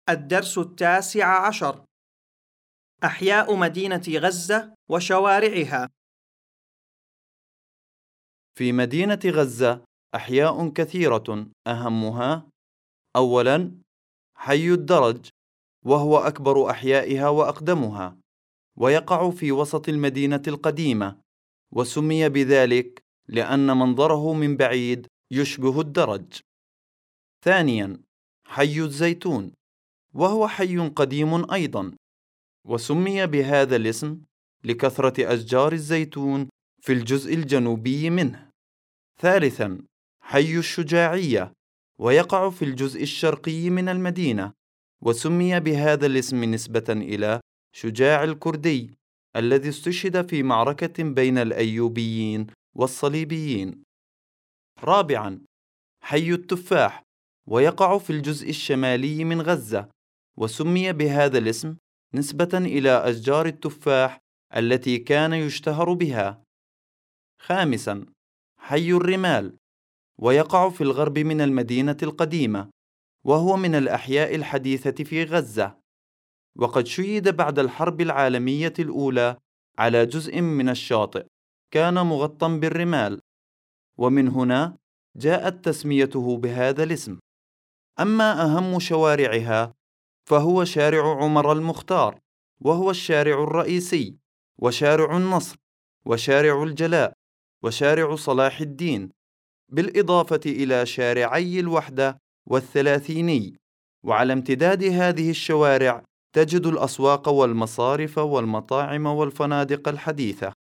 الدرس 19. أحياء مدينة غزة وشوارعها. في مدينة غزة أحياء كثيرة، أهمها: أولاً، حي الدرج، وهو أكبر أحيائها وأقدمها، ويقع في وسط المدينة القديمة، وسمي بذلك لأن منظره من بعيد يشبه الدرج. ثانياً، حي الزيتون، وهو حي قديم أيضاً، وسمي بهذا الاسم لكثرة أشجار الزيتون في الجزء الجنوبي منه. ثالثاً، حي الشجاعية، ويقع في الجزء الشرقي من المدينة، وسمي بهذا الاسم نسبة إلى شجاع الكردي الذي استشهد في معركة بين الأيوبيين والصليبيين. رابعاً، حي التفاح، ويقع في الجزء الشمالي من غزة، وسمي بهذا الاسم نسبة إلى أشجار التفاح التي كان يشتهر بها. خامساً، حي الرمال، ويقع في الغرب من المدينة القديمة، وهو من الأحياء الحديثة في غزة، وقد شيد بعد الحرب العالمية الأولى على جزء من الشاطئ كان مغطى بالرمال، ومن هنا جاءت تسميته بهذا الاسم. أما أهم شوارعها فهو شارع عمر المختار، وهو الشارع الرئيسي، وشارع النصر، وشارع الجلاء، وشارع صلاح الدين، بالإضافة إلى شارعي الوحدة والثلاثيني. وعلى امتداد هذه الشوارع تجد الأسواق والمصارف والمطاعم والفنادق الحديثة.